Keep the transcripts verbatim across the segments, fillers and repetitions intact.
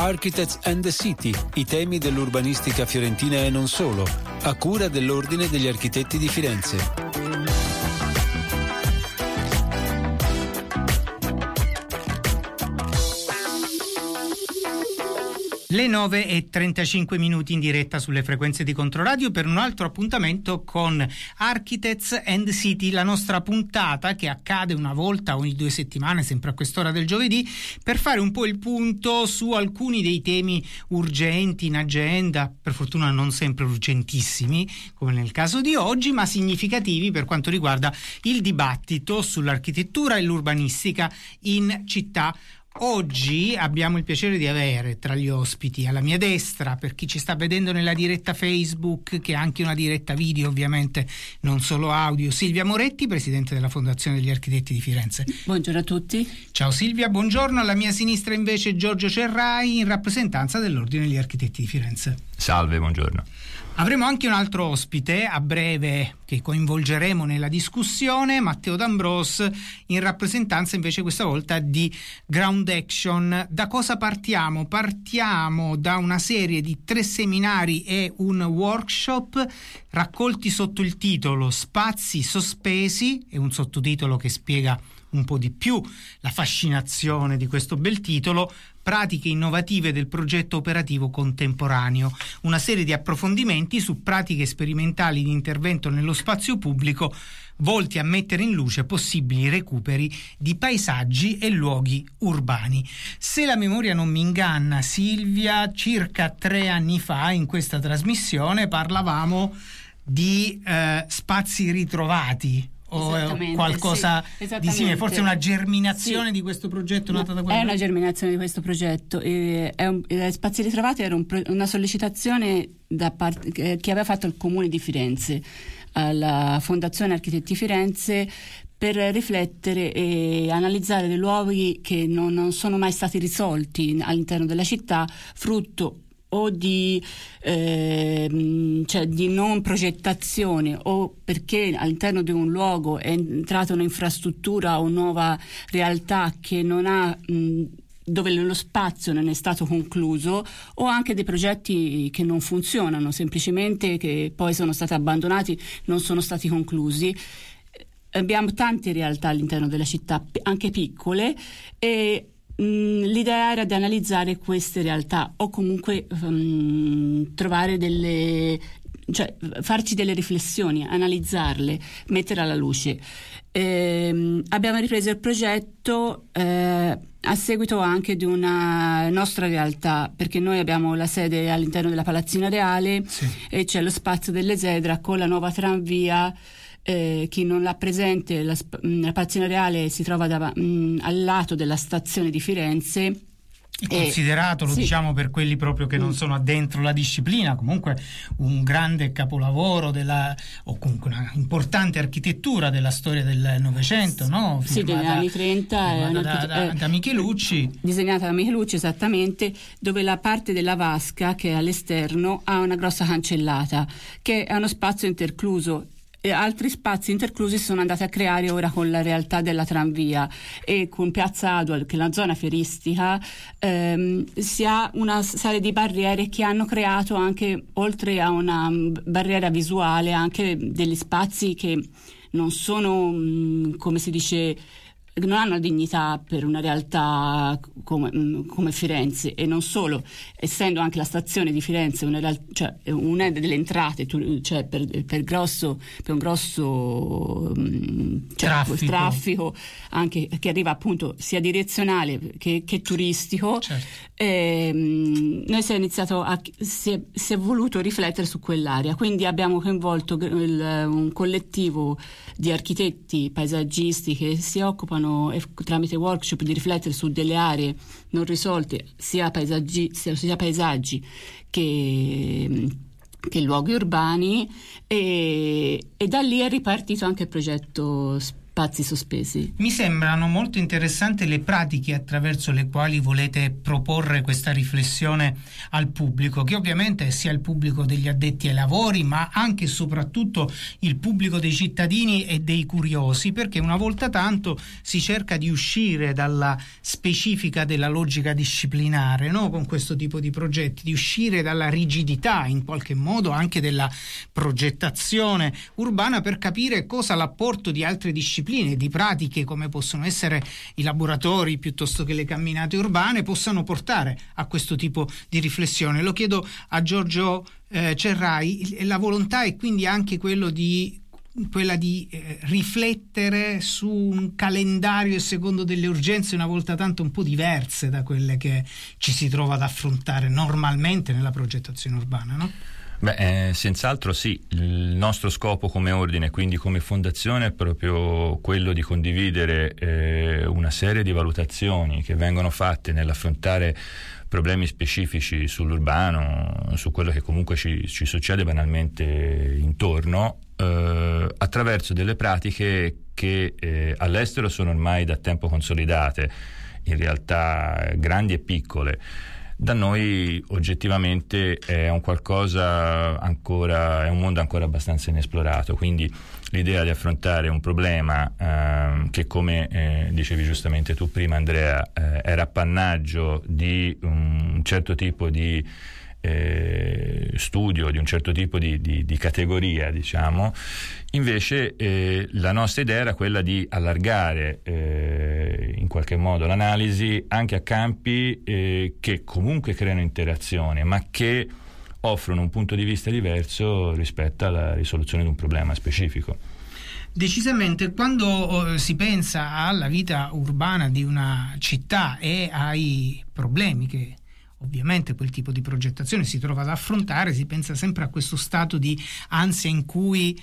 Architects and the City, i temi dell'urbanistica fiorentina e non solo, a cura dell'Ordine degli Architetti di Firenze. Le nove e trentacinque minuti in diretta sulle frequenze di Controradio per un altro appuntamento con Architects and City, la nostra puntata che accade una volta ogni due settimane, sempre a quest'ora del giovedì, per fare un po' il punto su alcuni dei temi urgenti in agenda, per fortuna non sempre urgentissimi, come nel caso di oggi, ma significativi per quanto riguarda il dibattito sull'architettura e l'urbanistica in città. Oggi abbiamo il piacere di avere tra gli ospiti alla mia destra, per chi ci sta vedendo nella diretta Facebook, che è anche una diretta video ovviamente, non solo audio, Silvia Moretti, presidente della Fondazione degli Architetti di Firenze. Buongiorno a tutti. Ciao Silvia, buongiorno. Alla mia sinistra invece Giorgio Cerrai, in rappresentanza dell'Ordine degli Architetti di Firenze. Salve, buongiorno. Avremo anche un altro ospite a breve che coinvolgeremo nella discussione, Matteo D'Ambros, in rappresentanza invece questa volta di Ground Action. Da cosa partiamo? Partiamo da una serie di tre seminari e un workshop raccolti sotto il titolo Spazi sospesi, è un sottotitolo che spiega un po' di più la fascinazione di questo bel titolo, pratiche innovative del progetto operativo contemporaneo, una serie di approfondimenti su pratiche sperimentali di intervento nello spazio pubblico volti a mettere in luce possibili recuperi di paesaggi e luoghi urbani. Se la memoria non mi inganna, Silvia, circa tre anni fa in questa trasmissione parlavamo di eh, spazi ritrovati, o qualcosa sì, di simile, forse una germinazione sì. di questo progetto nata da È quello? una germinazione di questo progetto. E è un, eh, Spazi Ritrovati era un, una sollecitazione da parte che, che aveva fatto il Comune di Firenze alla Fondazione Architetti Firenze per riflettere e analizzare dei luoghi che non, non sono mai stati risolti all'interno della città, frutto o di, eh, cioè di non progettazione, o perché all'interno di un luogo è entrata un'infrastruttura o nuova realtà che non ha mh, dove lo spazio non è stato concluso, o anche dei progetti che non funzionano, semplicemente che poi sono stati abbandonati, non sono stati conclusi. Abbiamo tante realtà all'interno della città, anche piccole, e l'idea era di analizzare queste realtà o comunque um, trovare delle, cioè farci delle riflessioni, analizzarle, mettere alla luce. Eh, abbiamo ripreso il progetto eh, a seguito anche di una nostra realtà, perché noi abbiamo la sede all'interno della Palazzina Reale, sì. E c'è lo spazio dell'Esedra con la nuova tranvia. Eh, chi non l'ha presente, la, la Palazzina Reale si trova da, mh, al lato della stazione di Firenze. È considerato, eh, lo sì. diciamo per quelli proprio che non sono addentro la disciplina, comunque un grande capolavoro della, o comunque una importante architettura della storia del Novecento, no? Sì, degli anni trenta, è da, da, da, da Michelucci. Disegnata da Michelucci, esattamente, dove la parte della vasca che è all'esterno ha una grossa cancellata, che è uno spazio intercluso. E altri spazi interclusi sono andati a creare ora con la realtà della tranvia e con Piazza Adual, che è la zona feristica, ehm, si ha una serie di barriere che hanno creato anche, oltre a una barriera visuale, anche degli spazi che non sono, come si dice, non hanno dignità per una realtà come, come Firenze. E non solo, essendo anche la stazione di Firenze una, real, cioè, una delle entrate, cioè per, per, grosso, per un grosso cioè, traffico. traffico anche che arriva appunto sia direzionale che, che turistico, certo. E, noi si è iniziato a, si è, si è voluto riflettere su quell'area, quindi abbiamo coinvolto il, un collettivo di architetti paesaggisti che si occupano tramite workshop di riflettere su delle aree non risolte, sia paesaggi, sia, sia paesaggi che, che luoghi urbani, e, e da lì è ripartito anche il progetto spazi sospesi. Mi sembrano molto interessanti le pratiche attraverso le quali volete proporre questa riflessione al pubblico, che ovviamente è sia il pubblico degli addetti ai lavori, ma anche e soprattutto il pubblico dei cittadini e dei curiosi, perché una volta tanto si cerca di uscire dalla specifica della logica disciplinare, no? Con questo tipo di progetti, di uscire dalla rigidità in qualche modo anche della progettazione urbana, per capire cosa l'apporto di altre discipline, di pratiche come possono essere i laboratori piuttosto che le camminate urbane, possano portare a questo tipo di riflessione. Lo chiedo a Giorgio eh, Cerrai. La volontà è quindi anche quello di quella di eh, riflettere su un calendario a secondo delle urgenze una volta tanto un po' diverse da quelle che ci si trova ad affrontare normalmente nella progettazione urbana, no? Beh, eh, senz'altro sì. Il nostro scopo come ordine, quindi come fondazione, è proprio quello di condividere eh, una serie di valutazioni che vengono fatte nell'affrontare problemi specifici sull'urbano, su quello che comunque ci, ci succede banalmente intorno, eh, attraverso delle pratiche che eh, all'estero sono ormai da tempo consolidate, in realtà grandi e piccole. Da noi oggettivamente è un qualcosa ancora, è un mondo ancora abbastanza inesplorato, quindi l'idea di affrontare un problema eh, che, come eh, dicevi giustamente tu prima, Andrea, eh, era appannaggio di un certo tipo di eh, studio, di un certo tipo di, di, di categoria, diciamo. Invece eh, la nostra idea era quella di allargare eh, in qualche modo l'analisi anche a campi eh, che comunque creano interazione, ma che offrono un punto di vista diverso rispetto alla risoluzione di un problema specifico. Decisamente, quando eh, si pensa alla vita urbana di una città e ai problemi che ovviamente quel tipo di progettazione si trova ad affrontare, si pensa sempre a questo stato di ansia in cui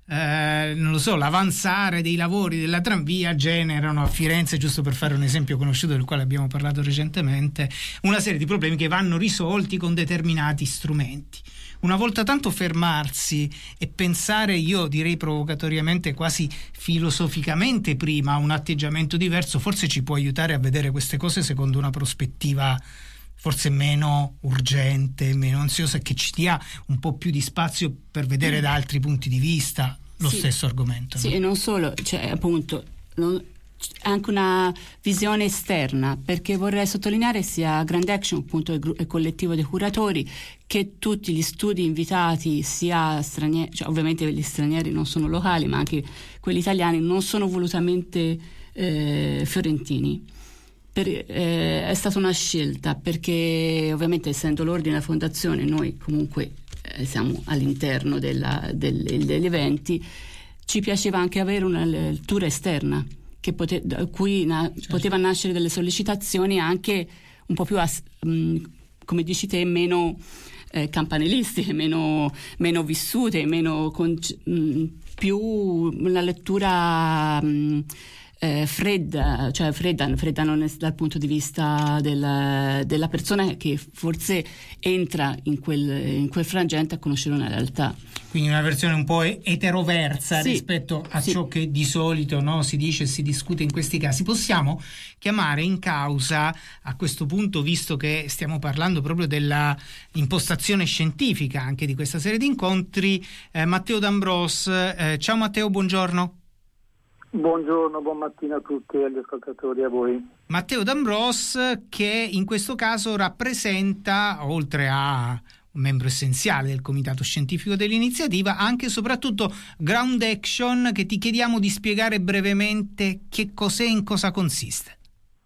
Eh, non lo so, l'avanzare dei lavori della tranvia generano a Firenze, giusto per fare un esempio conosciuto del quale abbiamo parlato recentemente, una serie di problemi che vanno risolti con determinati strumenti. Una volta tanto fermarsi e pensare, io direi provocatoriamente, quasi filosoficamente prima, a un atteggiamento diverso, forse ci può aiutare a vedere queste cose secondo una prospettiva forse meno urgente, meno ansiosa, che ci dia un po' più di spazio per vedere da altri punti di vista lo sì, stesso argomento. Sì, no? E non solo, cioè appunto non, anche una visione esterna, perché vorrei sottolineare sia Ground Action, appunto il, il collettivo dei curatori, che tutti gli studi invitati, sia stranieri, cioè ovviamente gli stranieri non sono locali, ma anche quelli italiani, non sono volutamente eh, fiorentini. Per, eh, è stata una scelta, perché ovviamente essendo l'ordine e la fondazione noi comunque eh, siamo all'interno della, del, degli eventi, ci piaceva anche avere una lettura esterna che pote, da cui na, certo. poteva nascere delle sollecitazioni anche un po' più as, mh, come dici te, meno eh, campanilistiche, meno, meno vissute, meno con, mh, più una lettura mh, Eh, fredda, cioè fredda, fredda non è dal punto di vista del, della persona che forse entra in quel, in quel frangente a conoscere una realtà. Quindi una versione un po' eteroversa sì, rispetto a sì. ciò che di solito no, si dice e si discute in questi casi. Possiamo chiamare in causa a questo punto, visto che stiamo parlando proprio della impostazione scientifica anche di questa serie di incontri, eh, Matteo D'Ambros. Eh, ciao Matteo, buongiorno. Buongiorno, buon mattino a tutti, agli ascoltatori e a voi. Matteo D'Ambros, che in questo caso rappresenta, oltre a un membro essenziale del comitato scientifico dell'iniziativa, anche e soprattutto Ground Action, che ti chiediamo di spiegare brevemente che cos'è e in cosa consiste.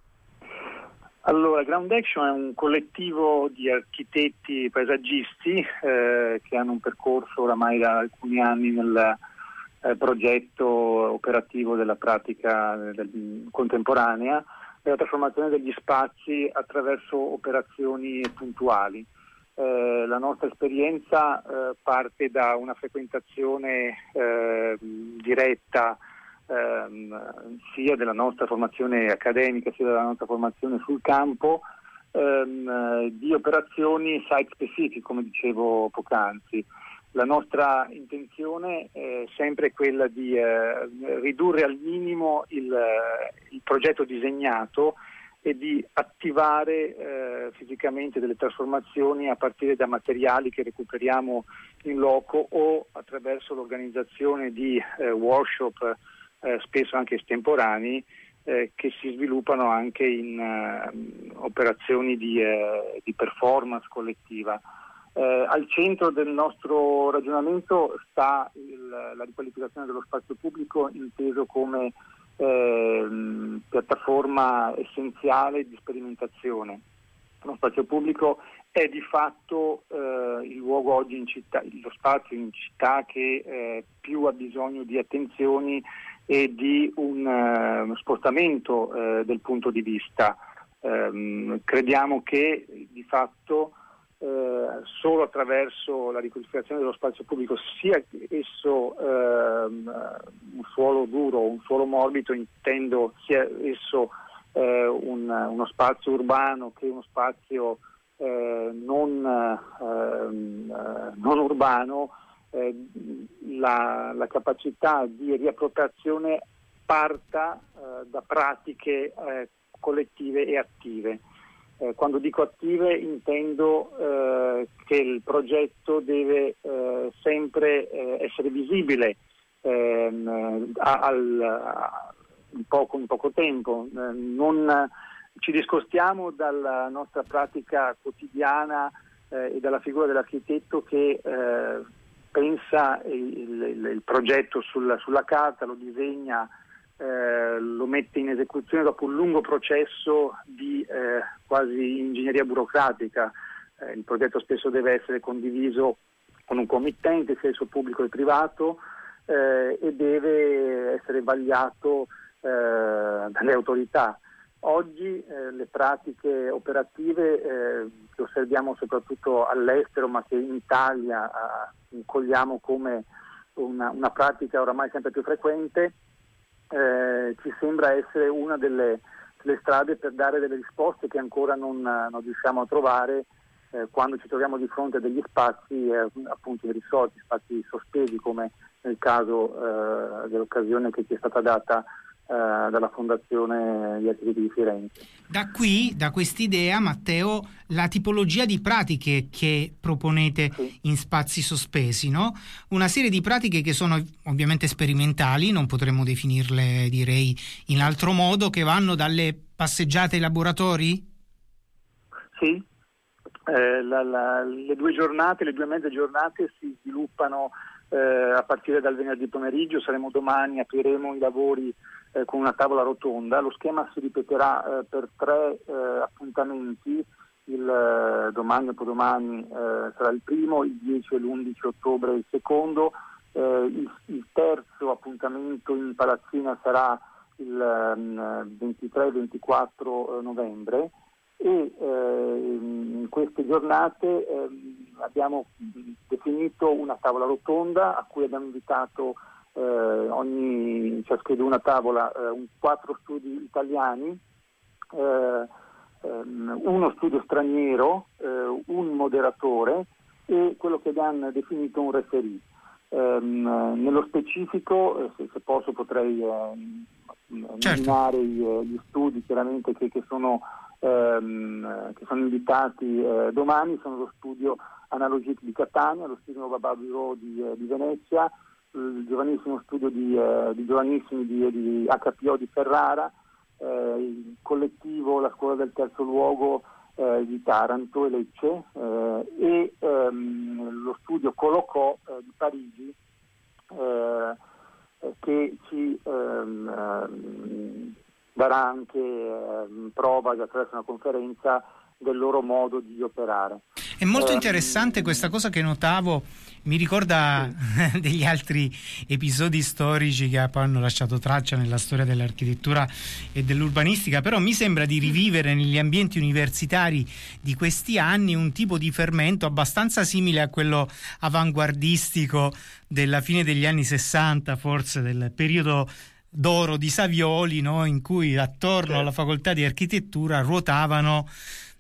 Allora, Ground Action è un collettivo di architetti paesaggisti eh, che hanno un percorso oramai da alcuni anni nel Eh, progetto operativo della pratica del, contemporanea della trasformazione degli spazi attraverso operazioni puntuali. Eh, la nostra esperienza eh, parte da una frequentazione eh, diretta ehm, sia della nostra formazione accademica sia della nostra formazione sul campo ehm, di operazioni site specific, come dicevo poc'anzi. La nostra intenzione è sempre quella di eh, ridurre al minimo il, il progetto disegnato e di attivare eh, fisicamente delle trasformazioni a partire da materiali che recuperiamo in loco o attraverso l'organizzazione di eh, workshop eh, spesso anche estemporanei eh, che si sviluppano anche in uh, operazioni di, eh, di performance collettiva. Eh, al centro del nostro ragionamento sta il, la riqualificazione dello spazio pubblico inteso come eh, piattaforma essenziale di sperimentazione. Lo spazio pubblico è di fatto eh, il luogo oggi in città, lo spazio in città che eh, più ha bisogno di attenzioni e di un uh, spostamento uh, del punto di vista. Um, crediamo che di fatto uh, solo attraverso la riqualificazione dello spazio pubblico, sia esso uh, un suolo duro o un suolo morbido, intendo sia esso uh, un, uno spazio urbano che uno spazio uh, non, uh, non urbano, Eh, la, la capacità di riappropriazione parta eh, da pratiche eh, collettive e attive. Eh, quando dico attive intendo eh, che il progetto deve eh, sempre eh, essere visibile ehm, al, a, in, poco, in poco tempo. Eh, non ci discostiamo dalla nostra pratica quotidiana eh, e dalla figura dell'architetto che eh, pensa il, il, il progetto sulla, sulla carta, lo disegna, eh, lo mette in esecuzione dopo un lungo processo di eh, quasi ingegneria burocratica. Eh, il progetto spesso deve essere condiviso con un committente, sia esso pubblico che privato, eh, e deve essere vagliato eh, dalle autorità. Oggi eh, le pratiche operative eh, che osserviamo soprattutto all'estero, ma che in Italia eh, cogliamo come una, una pratica oramai sempre più frequente, eh, ci sembra essere una delle, delle strade per dare delle risposte che ancora non, non riusciamo a trovare eh, quando ci troviamo di fronte a degli spazi eh, appunto irrisolti, spazi sospesi, come nel caso eh, dell'occasione che ci è stata data dalla Fondazione di Architetti di Firenze. Da qui, da quest'idea, Matteo, la tipologia di pratiche che proponete sì. in spazi sospesi, no? Una serie di pratiche che sono ovviamente sperimentali, non potremmo definirle, direi, in altro modo, che vanno dalle passeggiate ai laboratori? Sì, eh, la, la, le due giornate, le due mezze giornate si sviluppano eh, a partire dal venerdì pomeriggio. Saremo domani, apriremo i lavori Eh, con una tavola rotonda. Lo schema si ripeterà eh, per tre eh, appuntamenti, il eh, domani, dopodomani eh, sarà il primo, il dieci e l'undici ottobre il secondo, eh, il, il terzo appuntamento in palazzina sarà il eh, ventitré ventiquattro novembre e eh, in queste giornate eh, abbiamo definito una tavola rotonda a cui abbiamo invitato Eh, ogni ciascuna tavola eh, un, quattro studi italiani, eh, ehm, uno studio straniero, eh, un moderatore e quello che abbiamo definito un referee. Ehm, nello specifico, eh, se, se posso potrei eh, certo. nominare gli, gli studi chiaramente che, che, sono, ehm, che sono invitati eh, domani. Sono lo studio Analogic di Catania, lo studio Nova Bureau di, eh, di Venezia, il giovanissimo studio di, eh, di giovanissimi di, di H P O di Ferrara, eh, il collettivo La Scuola del Terzo Luogo eh, di Taranto e Lecce eh, e ehm, lo studio Colocò eh, di Parigi eh, che ci ehm, ehm, darà anche ehm, prova attraverso una conferenza del loro modo di operare. È molto interessante questa cosa che notavo, mi ricorda sì. degli altri episodi storici che poi hanno lasciato traccia nella storia dell'architettura e dell'urbanistica, però mi sembra di rivivere negli ambienti universitari di questi anni un tipo di fermento abbastanza simile a quello avanguardistico della fine degli anni sessanta, forse del periodo d'oro di Savioli, no? In cui attorno alla facoltà di architettura ruotavano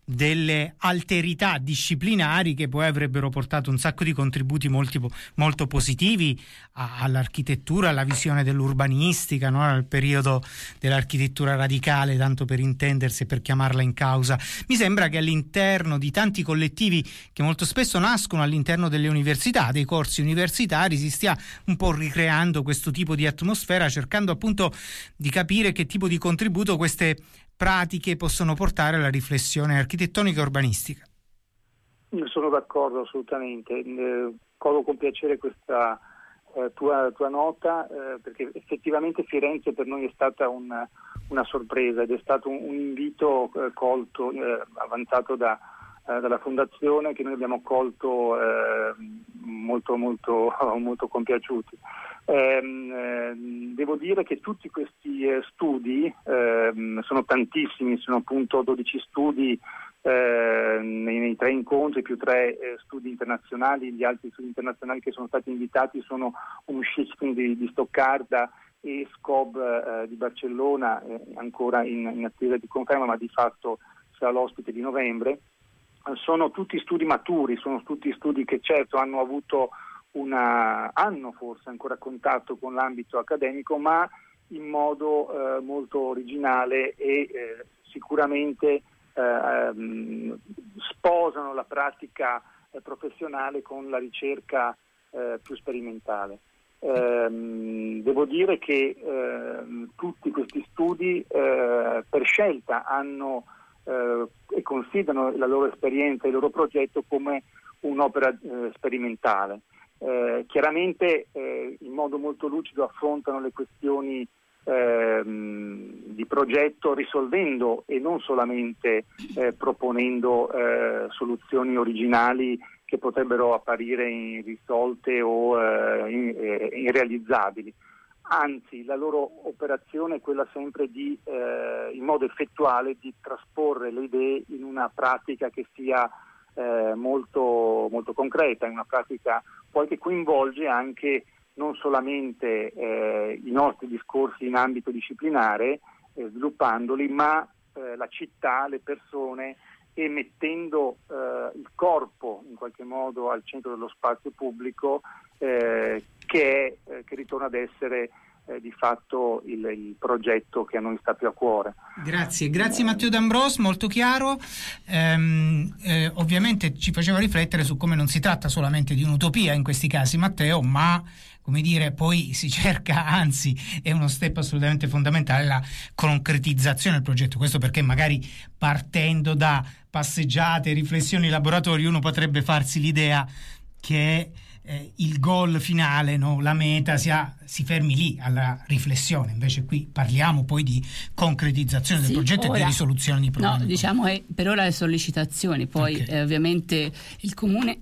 delle alterità disciplinari che poi avrebbero portato un sacco di contributi molti, molto positivi a, all'architettura, alla visione dell'urbanistica, no? Al periodo dell'architettura radicale, tanto per intendersi e per chiamarla in causa. Mi sembra che all'interno di tanti collettivi che molto spesso nascono all'interno delle università, dei corsi universitari, si stia un po' ricreando questo tipo di atmosfera, cercando appunto di capire che tipo di contributo queste pratiche possono portare alla riflessione architettonica e urbanistica. Sono d'accordo assolutamente, eh, colgo con piacere questa eh, tua, tua nota, eh, perché effettivamente Firenze per noi è stata una, una sorpresa ed è stato un, un invito eh, colto, eh, avanzato da, eh, dalla Fondazione, che noi abbiamo colto eh, molto, molto, molto compiaciuti. Eh, eh, devo dire che tutti questi eh, studi, eh, sono tantissimi, sono appunto dodici studi eh, nei, nei tre incontri più tre eh, studi internazionali. Gli altri studi internazionali che sono stati invitati sono Umschichten di, di Stoccarda e Scob eh, di Barcellona, eh, ancora in, in attesa di conferma, ma di fatto sarà l'ospite di novembre. Sono tutti studi maturi, sono tutti studi che certo hanno avuto una, hanno forse ancora contatto con l'ambito accademico, ma in modo eh, molto originale e eh, sicuramente eh, sposano la pratica eh, professionale con la ricerca eh, più sperimentale. Eh, devo dire che eh, tutti questi studi eh, per scelta hanno eh, e considerano la loro esperienza e il loro progetto come un'opera eh, sperimentale. Eh, chiaramente eh, in modo molto lucido affrontano le questioni eh, di progetto, risolvendo e non solamente eh, proponendo eh, soluzioni originali che potrebbero apparire irrisolte o eh, in, eh, irrealizzabili. Anzi, la loro operazione è quella sempre di, eh, in modo effettuale, di trasporre le idee in una pratica che sia eh, molto, molto concreta, in una pratica poi che coinvolge anche non solamente eh, i nostri discorsi in ambito disciplinare, eh, sviluppandoli, ma eh, la città, le persone, e mettendo eh, il corpo in qualche modo al centro dello spazio pubblico, eh, che, è, eh, che ritorna ad essere eh, di fatto il, il progetto che a noi sta più a cuore. Grazie, grazie Matteo D'Ambros, molto chiaro. Ehm, eh, ovviamente ci faceva riflettere su come non si tratta solamente di un'utopia in questi casi, Matteo, ma come dire, poi si cerca, anzi è uno step assolutamente fondamentale, la concretizzazione del progetto. Questo perché magari partendo da passeggiate, riflessioni, laboratori, uno potrebbe farsi l'idea che eh, il goal finale, no, la meta sia, si fermi lì alla riflessione. Invece qui parliamo poi di concretizzazione del sì, progetto ora, e di risoluzione di problemi. No, diciamo è per ora le sollecitazioni, poi okay. eh, ovviamente il Comune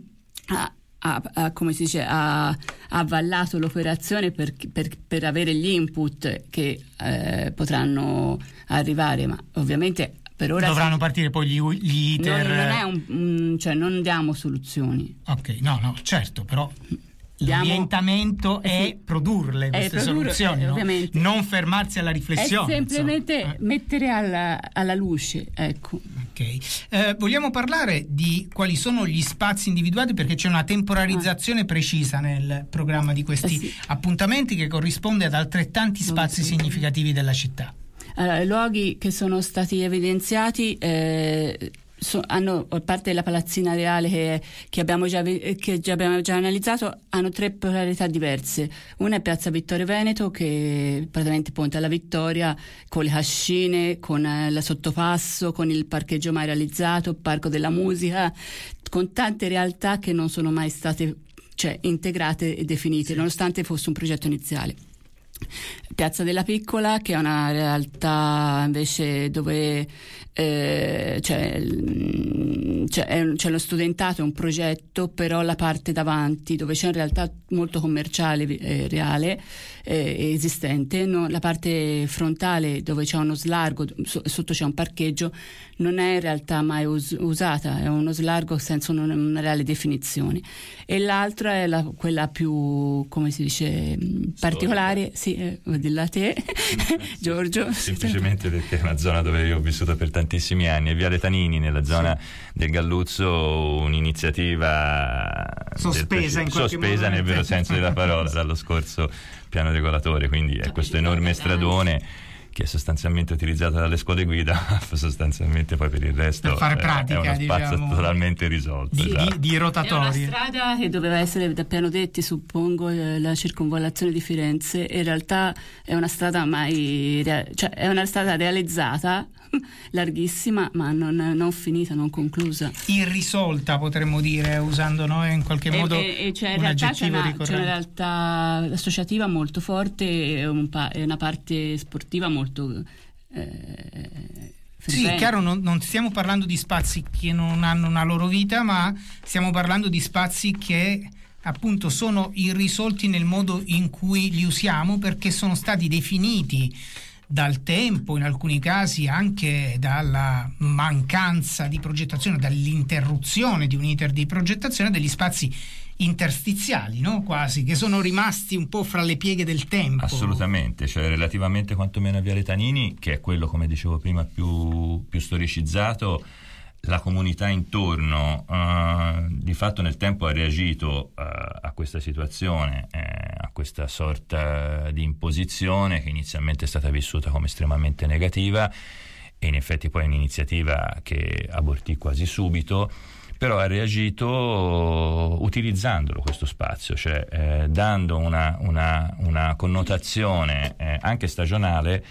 ha Ha, ha, come si dice, ha, ha avallato l'operazione per, per, per avere gli input che eh, potranno arrivare, ma ovviamente per ora dovranno si, partire poi gli, gli iter. Non, non è un, un, cioè non diamo soluzioni. Ok, no, no, certo, però l'orientamento è sì, produrle queste è produrre, soluzioni, eh, no? Non fermarsi alla riflessione. È semplicemente insomma. mettere alla, alla luce, ecco. Ok, eh, vogliamo parlare di quali sono gli spazi individuati, perché c'è una temporalizzazione ah. precisa nel programma di questi eh sì. appuntamenti che corrisponde ad altrettanti spazi no, sì. significativi della città. Allora, i luoghi che sono stati evidenziati eh, So, hanno, a parte la Palazzina Reale che, che, abbiamo già, che già abbiamo già analizzato, hanno tre polarità diverse. Una è Piazza Vittorio Veneto, che praticamente punta alla Vittoria, con le cascine, con eh, la sottopasso, con il parcheggio mai realizzato, il Parco della Musica, con tante realtà che non sono mai state, cioè, integrate e definite, sì. nonostante fosse un progetto iniziale. Piazza della Piccola, che è una realtà invece dove eh, c'è, c'è, è, c'è lo studentato, è un progetto, però la parte davanti dove c'è una realtà molto commerciale eh, reale eh, esistente, no? La parte frontale dove c'è uno slargo, so, sotto c'è un parcheggio, non è in realtà mai us- usata, è uno slargo senza una, una reale definizione. E l'altra è la, quella più, come si dice, particolare, sì, Sì, eh, della te, Giorgio. Semplicemente perché è una zona dove io ho vissuto per tantissimi anni, e Viale Tanini, nella zona sì. del Galluzzo, un'iniziativa sospesa, del, in qualche sospesa modo. Nel vero senso della parola dallo scorso piano regolatore, quindi è questo enorme stradone che è sostanzialmente utilizzato dalle scuole guida, sostanzialmente poi per il resto per fare pratica, è uno spazio diciamo, totalmente risolto. Di, esatto. di, di rotatorie. È una strada che doveva essere da Piano Detti, suppongo, la circonvallazione di Firenze. In realtà è una strada mai, cioè è una strada realizzata, larghissima, ma non, non finita, non conclusa. Irrisolta, potremmo dire, usando noi in qualche modo e, e c'è un aggettivo c'è una, ricorrente. C'è una realtà associativa molto forte e un pa- una parte sportiva molto eh, sì, è chiaro, non, non stiamo parlando di spazi che non hanno una loro vita, ma stiamo parlando di spazi che appunto sono irrisolti nel modo in cui li usiamo, perché sono stati definiti dal tempo, in alcuni casi anche dalla mancanza di progettazione, dall'interruzione di un iter di progettazione, degli spazi interstiziali, no? Quasi, che sono rimasti un po' fra le pieghe del tempo. Assolutamente, cioè relativamente quantomeno a Viale Tanini, che è quello, come dicevo prima, più, più storicizzato, la comunità intorno uh, di fatto nel tempo ha reagito uh, a questa situazione, eh, a questa sorta di imposizione che inizialmente è stata vissuta come estremamente negativa, e in effetti poi è un'iniziativa che abortì quasi subito, però ha reagito utilizzandolo questo spazio, cioè eh, dando una, una, una connotazione eh, anche stagionale,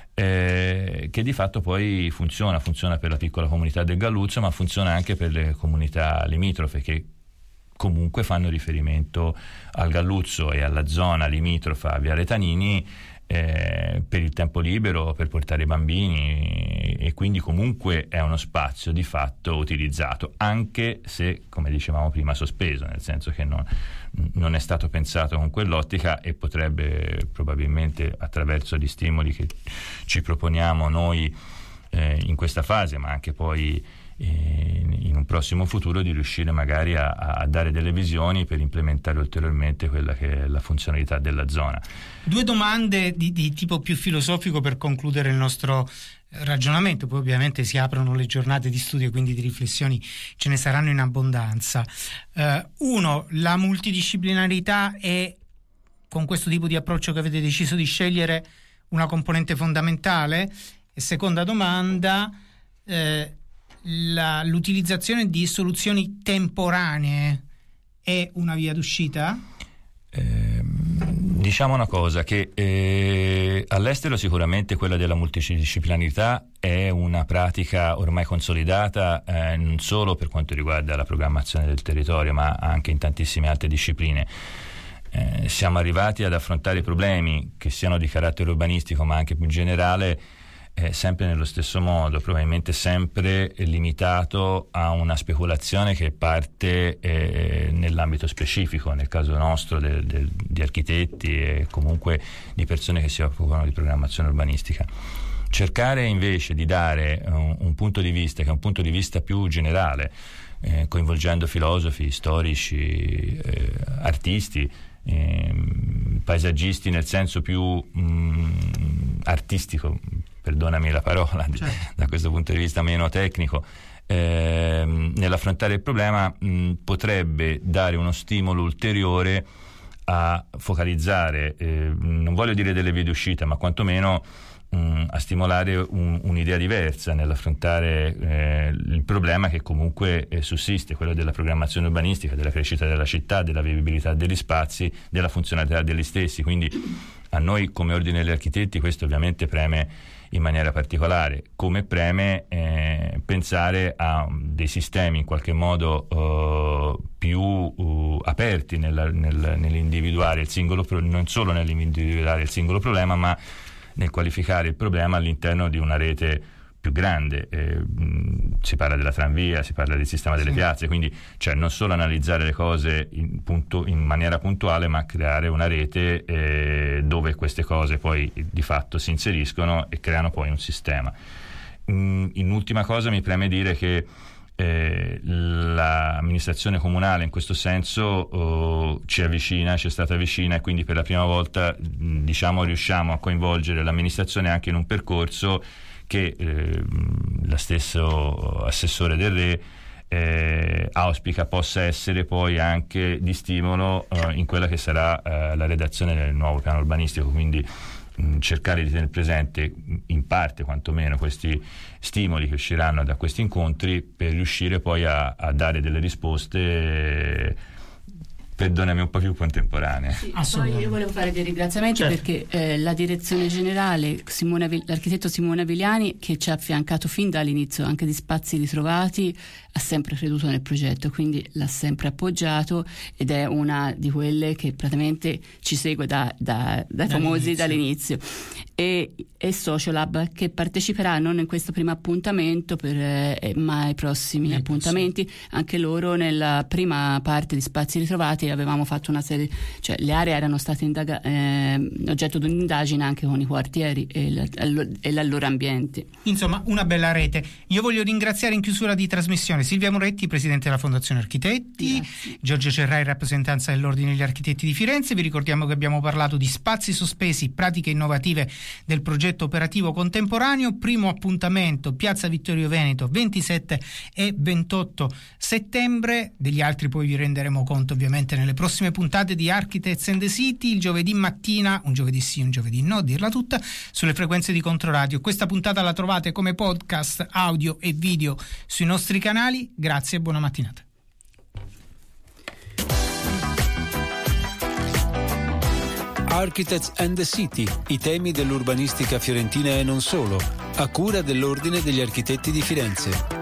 Eh, che di fatto poi funziona, funziona per la piccola comunità del Galluzzo, ma funziona anche per le comunità limitrofe che comunque fanno riferimento al Galluzzo e alla zona limitrofa a Viale Tanini eh, per il tempo libero, per portare i bambini, e quindi comunque è uno spazio di fatto utilizzato, anche se, come dicevamo prima, sospeso, nel senso che non, non è stato pensato con quell'ottica, e potrebbe probabilmente, attraverso gli stimoli che ci proponiamo noi eh, in questa fase, ma anche poi eh, in un prossimo futuro, di riuscire magari a, a dare delle visioni per implementare ulteriormente quella che è la funzionalità della zona. Due domande di, di tipo più filosofico per concludere il nostro ragionamento, poi ovviamente si aprono le giornate di studio e quindi di riflessioni ce ne saranno in abbondanza. Uh, uno, la multidisciplinarità è, con questo tipo di approccio che avete deciso di scegliere, una componente fondamentale? E seconda domanda, eh, la, l'utilizzazione di soluzioni temporanee è una via d'uscita? Eh, diciamo una cosa, che eh, all'estero sicuramente quella della multidisciplinarità è una pratica ormai consolidata, eh, non solo per quanto riguarda la programmazione del territorio, ma anche in tantissime altre discipline. Eh, siamo arrivati ad affrontare i problemi, che siano di carattere urbanistico ma anche più generale, eh, sempre nello stesso modo, probabilmente sempre limitato a una speculazione che parte eh, nell'ambito specifico, nel caso nostro del, del, di architetti e comunque di persone che si occupano di programmazione urbanistica. Cercare invece di dare un, un punto di vista che è un punto di vista più generale, eh, coinvolgendo filosofi, storici, eh, artisti, eh, paesaggisti nel senso più mh, artistico, perdonami la parola, certo, da questo punto di vista meno tecnico, eh, nell'affrontare il problema mh, potrebbe dare uno stimolo ulteriore a focalizzare, eh, non voglio dire delle vie d'uscita, ma quantomeno mh, a stimolare un, un'idea diversa nell'affrontare eh, il problema che comunque eh, sussiste, quello della programmazione urbanistica, della crescita della città, della vivibilità degli spazi, della funzionalità degli stessi. Quindi a noi come Ordine degli Architetti questo ovviamente preme in maniera particolare, come preme eh, pensare a dei sistemi in qualche modo uh, più uh, aperti nella, nel, nell'individuare il singolo pro- non solo nell'individuare il singolo problema, ma nel qualificare il problema all'interno di una rete più grande. Eh, mh, si parla della tranvia, si parla del sistema delle sì. piazze, quindi cioè non solo analizzare le cose in, punto, in maniera puntuale, ma creare una rete eh, dove queste cose poi di fatto si inseriscono e creano poi un sistema. Mm, in ultima cosa mi preme dire che Eh, l'amministrazione comunale in questo senso oh, ci avvicina, ci è stata vicina, e quindi per la prima volta mh, diciamo riusciamo a coinvolgere l'amministrazione anche in un percorso che eh, lo stesso assessore Del Re eh, auspica possa essere poi anche di stimolo eh, in quella che sarà eh, la redazione del nuovo piano urbanistico, quindi cercare di tenere presente in parte quantomeno questi stimoli che usciranno da questi incontri per riuscire poi a, a dare delle risposte, perdonami, un po' più contemporanee. Sì, poi io volevo fare dei ringraziamenti, certo, perché eh, la direzione generale, Simone, l'architetto Simone Aviliani, che ci ha affiancato fin dall'inizio anche di Spazi Ritrovati, ha sempre creduto nel progetto, quindi l'ha sempre appoggiato, ed è una di quelle che praticamente ci segue da, da, dai famosi dall'inizio. E, e Sociolab, che parteciperà non in questo primo appuntamento per, eh, ma ai prossimi eh, appuntamenti, sì. Anche loro nella prima parte di Spazi Ritrovati avevamo fatto una serie, cioè le aree erano state indaga- eh, oggetto di un'indagine anche con i quartieri e, la, e il loro ambiente. Insomma, una bella rete. Io voglio ringraziare in chiusura di trasmissione Silvia Moretti, presidente della Fondazione Architetti, grazie. Giorgio Cerrai, rappresentanza dell'Ordine degli Architetti di Firenze. Vi ricordiamo che abbiamo parlato di spazi sospesi, pratiche innovative del progetto operativo contemporaneo. Primo appuntamento Piazza Vittorio Veneto, ventisette e ventotto settembre. Degli altri poi vi renderemo conto ovviamente nelle prossime puntate di Architects and the City, il giovedì mattina, un giovedì sì, un giovedì no, dirla tutta, sulle frequenze di Controradio. Questa puntata la trovate come podcast audio e video sui nostri canali. Grazie e buona mattinata. Architects and the City, i temi dell'urbanistica fiorentina e non solo, a cura dell'Ordine degli Architetti di Firenze.